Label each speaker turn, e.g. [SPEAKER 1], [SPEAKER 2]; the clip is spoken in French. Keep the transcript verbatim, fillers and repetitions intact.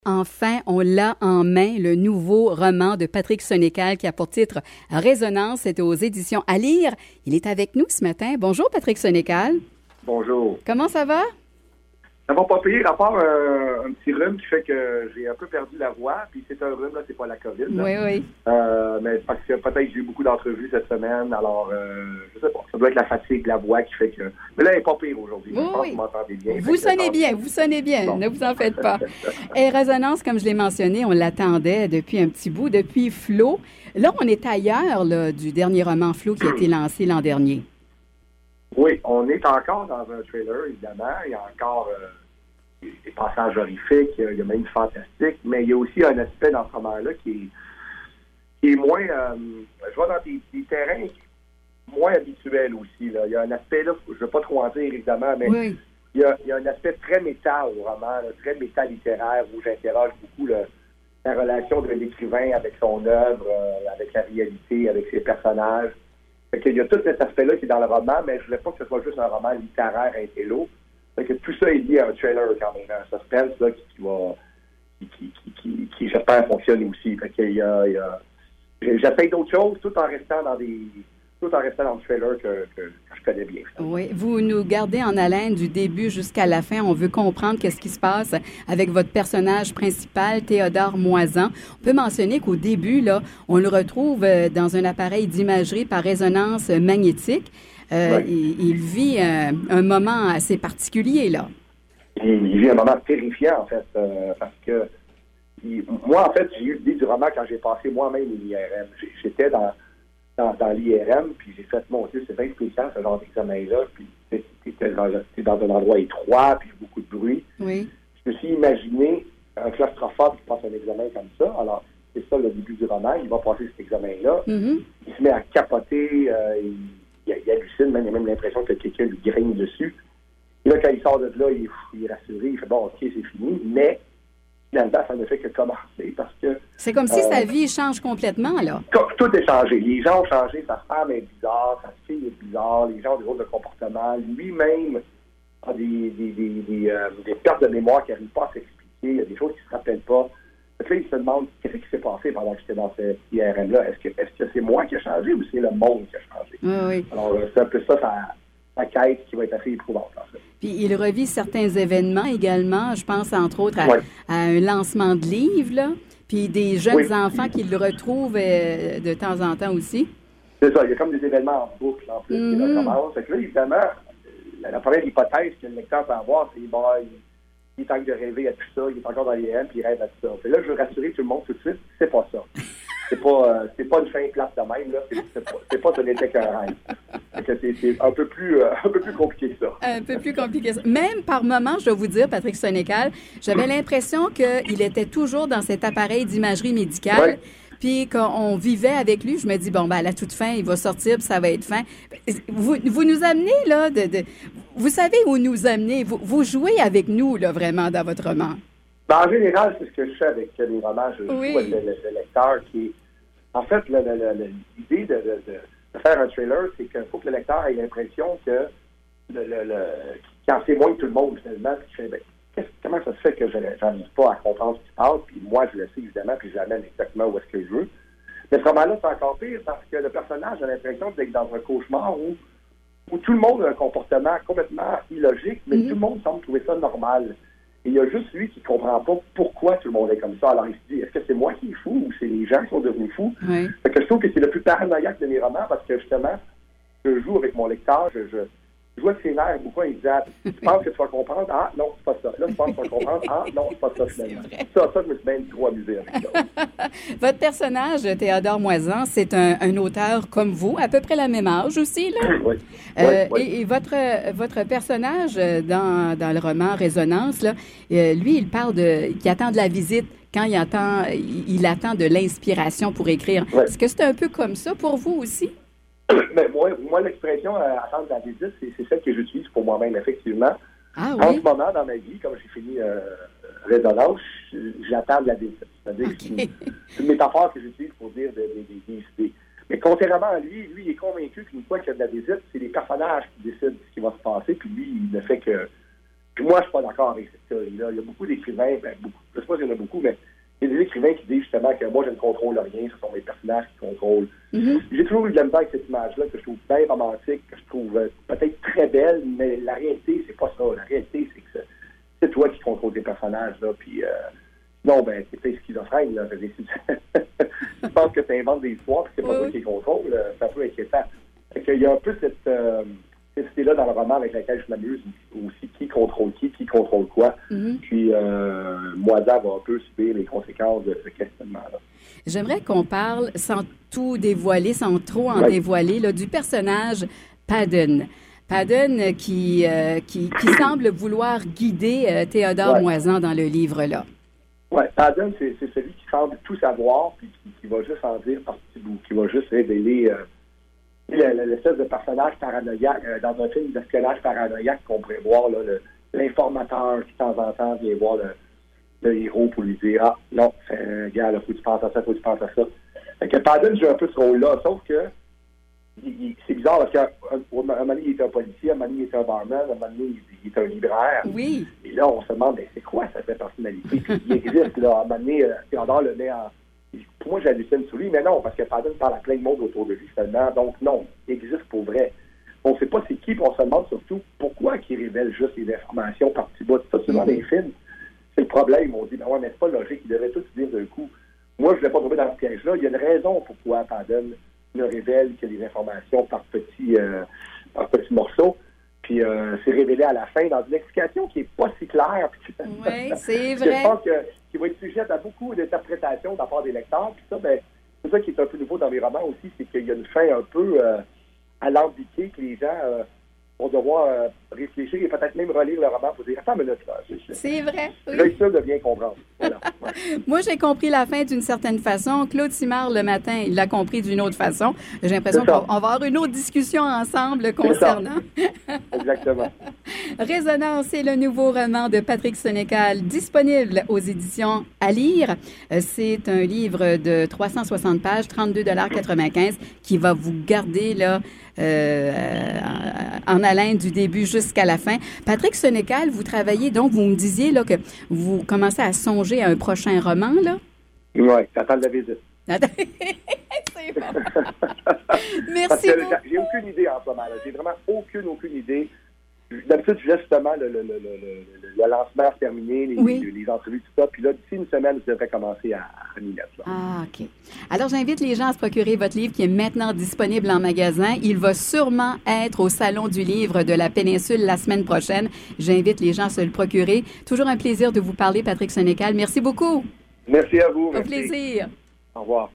[SPEAKER 1] Enfin, on l'a en main, le nouveau roman de Patrick Sénécal qui a pour titre « Résonance ». C'est aux éditions à lire. Il est avec nous ce matin. Bonjour, Patrick Sénécal.
[SPEAKER 2] Bonjour.
[SPEAKER 1] Comment ça va?
[SPEAKER 2] Ça va pas pire, à part euh, un petit rhume qui fait que j'ai un peu perdu la voix. Puis c'est un rhume, là, c'est pas la COVID. Là.
[SPEAKER 1] Oui, oui.
[SPEAKER 2] Euh, mais parce que peut-être j'ai eu beaucoup d'entrevues cette semaine. Alors, euh, je sais pas. Ça doit être la fatigue de la voix qui fait que... Mais là, elle est pas pire aujourd'hui.
[SPEAKER 1] Oui,
[SPEAKER 2] je pense
[SPEAKER 1] oui.
[SPEAKER 2] que vous m'entendez bien.
[SPEAKER 1] Vous sonnez bien, vous sonnez bien. Bon. Ne vous en faites pas. Et Résonance, comme je l'ai mentionné, on l'attendait depuis un petit bout, depuis Flo. Là, on est ailleurs là, du dernier roman Flo qui a été lancé l'an dernier.
[SPEAKER 2] Oui, on est encore dans un trailer, évidemment. Il y a encore... Euh, des passages horrifiques, il y a même du fantastique, mais il y a aussi un aspect dans ce roman-là qui est, qui est moins, euh, je vais dans des, des terrains moins habituels aussi. Là. Il y a un aspect, là, je ne veux pas trop en dire évidemment, mais
[SPEAKER 1] oui.
[SPEAKER 2] il, y a, il y a un aspect très méta au roman, là, très méta-littéraire, où j'interroge beaucoup là, la relation de l'écrivain avec son œuvre, euh, avec la réalité, avec ses personnages. Fait qu'il y a tout cet aspect-là qui est dans le roman, mais je ne voulais pas que ce soit juste un roman littéraire intello. Fait que tout ça est lié à un trailer quand même, un suspense là, qui, qui va qui, qui, qui, qui, qui j'espère fonctionne aussi. Fait qu'il y a, il y a j'essaie d'autres choses tout en restant dans des tout en restant dans le trailer que, que, que je connais bien.
[SPEAKER 1] Oui, vous nous gardez en haleine du début jusqu'à la fin. On veut comprendre qu'est-ce qui se passe avec votre personnage principal, Théodore Moisan. On peut mentionner qu'au début, là, on le retrouve dans un appareil d'imagerie par résonance magnétique. Euh,
[SPEAKER 2] ouais.
[SPEAKER 1] il, il vit un, un moment assez particulier, là.
[SPEAKER 2] Il, il vit un moment terrifiant, en fait, euh, parce que il, moi, en fait, j'ai eu l'idée du roman quand j'ai passé moi-même l'I R M. J'étais dans, dans, dans l'I R M, puis j'ai fait, mon Dieu, c'est bien spécial, ce genre d'examen-là, puis t'es dans, dans un endroit étroit, puis beaucoup de bruit.
[SPEAKER 1] Oui.
[SPEAKER 2] Je me suis imaginé un claustrophobe qui passe un examen comme ça. Alors, c'est ça le début du roman. Il va passer cet examen-là.
[SPEAKER 1] Mm-hmm.
[SPEAKER 2] Il se met à capoter, euh, il Il, il hallucine, même, il a même l'impression que quelqu'un lui grigne dessus. Et là, quand il sort de là, il, il est rassuré, il fait bon, ok, c'est fini, mais finalement, ça ne fait que commencer parce que.
[SPEAKER 1] C'est comme si
[SPEAKER 2] euh,
[SPEAKER 1] sa vie change complètement, là.
[SPEAKER 2] Tout est changé. Les gens ont changé, sa femme est bizarre, sa fille est bizarre, les gens ont des autres de comportement. Lui-même a des, des, des, des, euh, des pertes de mémoire qui n'arrivent pas à s'expliquer, il y a des choses qui ne se rappellent pas. Là, il se demande qu'est-ce qui s'est passé pendant que j'étais dans ce I R M-là. Est-ce que, est-ce que c'est moi qui ai changé ou c'est le monde qui a changé?
[SPEAKER 1] Oui, oui.
[SPEAKER 2] Alors, c'est un peu ça, sa, sa quête qui va être assez éprouvante, en fait.
[SPEAKER 1] Puis, il revit certains événements également. Je pense, entre autres, à,
[SPEAKER 2] ouais.
[SPEAKER 1] à un lancement de livres, là. Puis, des jeunes
[SPEAKER 2] oui.
[SPEAKER 1] enfants qui le retrouvent euh, de temps en temps aussi.
[SPEAKER 2] C'est ça. Il y a comme des événements en boucle, en plus,
[SPEAKER 1] mm-hmm.
[SPEAKER 2] qui recommencent. Fait que là, évidemment, la, la première hypothèse que le lecteur peut avoir, c'est, bon, il, il tente de rêver à tout ça, il est encore dans l'I R M, puis il rêve à tout ça. Puis là, je veux rassurer tout le monde tout de suite, c'est pas ça. C'est pas, euh, c'est pas une fin plate de même, là. C'est, c'est pas, c'est pas ce n'était qu'un rêve. C'est, c'est, c'est un peu plus, euh, un peu plus compliqué que ça.
[SPEAKER 1] Un peu plus compliqué que ça. Même par moments, je dois vous dire, Patrick Sénécal, j'avais l'impression qu'il était toujours dans cet appareil d'imagerie médicale.
[SPEAKER 2] Ouais.
[SPEAKER 1] Puis quand on vivait avec lui, je me dis, bon, ben à la toute fin, il va sortir, puis ça va être fin. Vous, vous nous amenez, là, de, de, vous savez où nous amener. Vous, vous jouez avec nous, là, vraiment, dans votre roman.
[SPEAKER 2] Ben, en général, c'est ce que je fais avec les romans. Je
[SPEAKER 1] oui.
[SPEAKER 2] joue avec le, le, le lecteur qui est... En fait, le, le, le, l'idée de, de, de faire un trailer, c'est qu'il faut que le lecteur ait l'impression que le, le, le, qu'il en sait moins que tout le monde, finalement, puis qu'il fait, ben, comment ça se fait que je n'arrive pas à comprendre ce qui se passe, puis moi, je le sais, évidemment, puis je l'amène exactement où est-ce que je veux. Mais ce roman-là, c'est encore pire parce que le personnage a l'impression d'être dans un cauchemar où, où tout le monde a un comportement complètement illogique, mais mm-hmm. tout le monde semble trouver ça normal. Et il y a juste lui qui ne comprend pas pourquoi tout le monde est comme ça. Alors il se dit, est-ce que c'est moi qui est fou ou c'est les gens qui sont devenus fous?
[SPEAKER 1] Oui.
[SPEAKER 2] Fait que je trouve que c'est le plus paranoïaque de mes romans parce que justement, je joue avec mon lecteur, je, je, je vois que ses nerfs beaucoup, il dit, ah, tu penses que tu vas comprendre? Ah, non, c'est pas ça. Là, tu penses que tu vas comprendre? Ah, non, c'est pas ça, finalement. Ça, ça, je me suis bien trop amusé avec ça.
[SPEAKER 1] Votre personnage, Théodore Moisan, c'est un, un auteur comme vous, à peu près la même âge aussi, là?
[SPEAKER 2] Oui.
[SPEAKER 1] Euh,
[SPEAKER 2] oui, oui.
[SPEAKER 1] Et, et votre, votre personnage dans, dans le roman Résonance, là, euh, lui, il parle de, qui attend de la visite quand il attend, il, il attend de l'inspiration pour écrire.
[SPEAKER 2] Oui.
[SPEAKER 1] Est-ce que c'est un peu comme ça pour vous aussi?
[SPEAKER 2] Mais moi, moi, l'expression euh, attendre la visite, c'est, c'est celle que j'utilise pour moi-même, effectivement.
[SPEAKER 1] Ah,
[SPEAKER 2] en
[SPEAKER 1] oui?
[SPEAKER 2] ce moment, dans ma vie, comme j'ai fini euh, Résonance, j'attends de la visite. C'est-à-dire okay. que c'est, une, c'est une métaphore que j'utilise pour dire des, des, des idées. Mais contrairement à lui, lui, il est convaincu qu'une fois qu'il y a de la visite, c'est les personnages qui décident ce qui va se passer, puis lui, il ne fait que, Puis moi, je suis pas d'accord avec cette théorie-là. Il y a beaucoup d'écrivains, ben, beaucoup, je sais pas s'il y en a beaucoup, mais il y a des écrivains qui disent justement que moi, je ne contrôle rien, ce sont mes personnages qui contrôlent. Mm-hmm. J'ai toujours eu de la misère avec cette image-là que je trouve bien romantique, que je trouve euh, peut-être très belle, mais la réalité, c'est pas ça. La réalité, c'est que c'est toi qui contrôles tes personnages, là, puis... Euh, non, ben, c'est peut-être schizophrène, là. Je pense que tu inventes des histoires, puis c'est pas oui. toi qui les contrôle, c'est un peu inquiétant. Fait qu'il y a un peu cette, euh, cette idée-là dans le roman avec laquelle je m'amuse, aussi qui contrôle qui, qui contrôle quoi. Mm-hmm. Puis, euh, Moisan va un peu subir les conséquences de ce questionnement-là.
[SPEAKER 1] J'aimerais qu'on parle, sans tout dévoiler, sans trop en oui. dévoiler, là, du personnage Paddon. Paddon qui, euh, qui, qui semble vouloir guider euh, Théodore ouais. Moisan dans le livre-là.
[SPEAKER 2] Oui, Paddon, c'est, c'est celui qui semble tout savoir, puis qui, qui va juste en dire par petits bouts, qui va juste révéler euh, l'espèce de personnage paranoïaque, euh, dans un film d'espionnage paranoïaque qu'on pourrait voir, là, le, l'informateur qui, de temps en temps, vient voir le, le héros pour lui dire « Ah, non, c'est, gars, là, faut que tu penses à ça, faut que tu penses à ça. » Fait que Paddon joue un peu ce rôle-là, sauf que il, il, c'est bizarre, parce qu'à un, un moment donné, il est un policier, à un moment donné, il est un barman, à un moment donné, il, il est un libraire.
[SPEAKER 1] Oui.
[SPEAKER 2] Et là, on se demande, ben, c'est quoi cette personnalité? Puis il existe, là, à un moment donné, euh, Théodore le met en... Pour moi, j'hallucine sur lui, mais non, parce que Paddon parle à plein de monde autour de lui, finalement. Donc, non, il existe pour vrai. On ne sait pas c'est qui, puis on se demande surtout pourquoi il révèle juste les informations par petits bouts. Ça, c'est dans les films. C'est le problème. On dit, ben ouais, mais c'est pas logique, il devrait tout se dire d'un coup. Moi, je ne vais pas tomber dans ce piège-là. Il y a une raison pourquoi Paddon ne révèle que les informations par petits, euh, par petits morceaux. Puis euh, c'est révélé à la fin dans une explication qui n'est pas si claire.
[SPEAKER 1] Oui, c'est vrai.
[SPEAKER 2] Je pense que, qu'il va être sujet à beaucoup d'interprétations de la part des lecteurs. Puis ça, ben, c'est ça qui est un peu nouveau dans les romans aussi, c'est qu'il y a une fin un peu euh, alambiquée que les gens euh, vont devoir euh, réfléchir et peut-être même relire le roman pour dire « Attends une minute, là. »
[SPEAKER 1] C'est vrai. Oui.
[SPEAKER 2] Je suis sûr de bien comprendre. Voilà. Ouais.
[SPEAKER 1] Moi, j'ai compris la fin d'une certaine façon. Claude Simard, le matin, il l'a compris d'une autre façon. J'ai l'impression qu'on va avoir une autre discussion ensemble concernant.
[SPEAKER 2] Exactement.
[SPEAKER 1] Résonance, c'est le nouveau roman de Patrick Sénécal, disponible aux éditions à lire. C'est un livre de trois cent soixante pages, trente-deux dollars quatre-vingt-quinze, qui va vous garder là euh, en haleine du début jusqu'à la fin. Patrick Sénécal, vous travaillez donc, vous me disiez là que vous commencez à songer à un prochain roman, là?
[SPEAKER 2] Oui, j'attends la visite.
[SPEAKER 1] C'est bon. Merci.
[SPEAKER 2] Parce que j'ai aucune idée en ce moment. Là. J'ai vraiment aucune, aucune idée. D'habitude, je laisse justement le, le, le, le, le lancement terminé, les, oui. les, les entrevues, tout ça. Puis là, d'ici une semaine, je devrais commencer à, à m'y mettre. Là.
[SPEAKER 1] Ah, OK. Alors, j'invite les gens à se procurer votre livre qui est maintenant disponible en magasin. Il va sûrement être au Salon du livre de la Péninsule la semaine prochaine. J'invite les gens à se le procurer. Toujours un plaisir de vous parler, Patrick Sénécal. Merci beaucoup.
[SPEAKER 2] Merci à vous.
[SPEAKER 1] Au plaisir.
[SPEAKER 2] Au revoir.